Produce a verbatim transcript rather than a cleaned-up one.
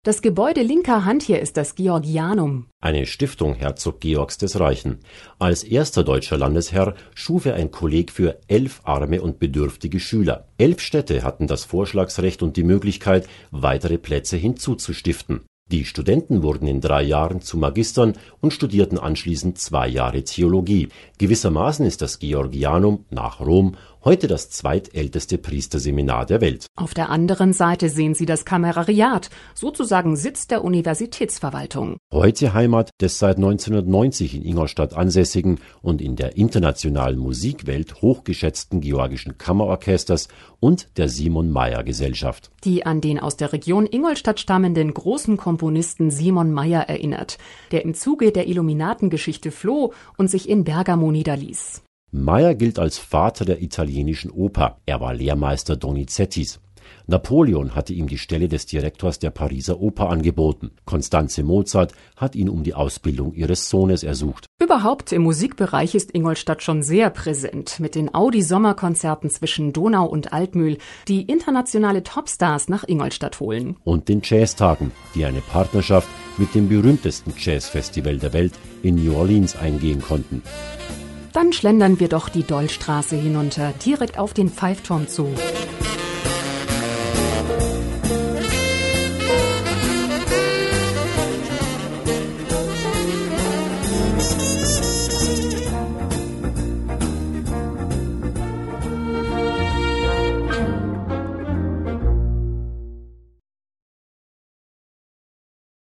Das Gebäude linker Hand hier ist das Georgianum. Eine Stiftung Herzog Georgs des Reichen. Als erster deutscher Landesherr schuf er ein Kolleg für elf arme und bedürftige Schüler. Elf Städte hatten das Vorschlagsrecht und die Möglichkeit, weitere Plätze hinzuzustiften. Die Studenten wurden in drei Jahren zu Magistern und studierten anschließend zwei Jahre Theologie. Gewissermaßen ist das Georgianum nach Rom heute das zweitälteste Priesterseminar der Welt. Auf der anderen Seite sehen Sie das Kamerariat, sozusagen Sitz der Universitätsverwaltung. Heute Heimat des seit neunzehnhundertneunzig in Ingolstadt ansässigen und in der internationalen Musikwelt hochgeschätzten Georgischen Kammerorchesters und der Simon Mayr Gesellschaft. Die an den aus der Region Ingolstadt stammenden großen Komponisten Simon Mayr erinnert, der im Zuge der Illuminatengeschichte floh und sich in Bergamo niederließ. Mayr gilt als Vater der italienischen Oper. Er war Lehrmeister Donizettis. Napoleon hatte ihm die Stelle des Direktors der Pariser Oper angeboten. Constanze Mozart hat ihn um die Ausbildung ihres Sohnes ersucht. Überhaupt im Musikbereich ist Ingolstadt schon sehr präsent, mit den Audi-Sommerkonzerten zwischen Donau und Altmühl, die internationale Topstars nach Ingolstadt holen. Und den Jazztagen, die eine Partnerschaft mit dem berühmtesten Jazzfestival der Welt in New Orleans eingehen konnten. Dann schlendern wir doch die Dollstraße hinunter, direkt auf den Pfeifturm zu.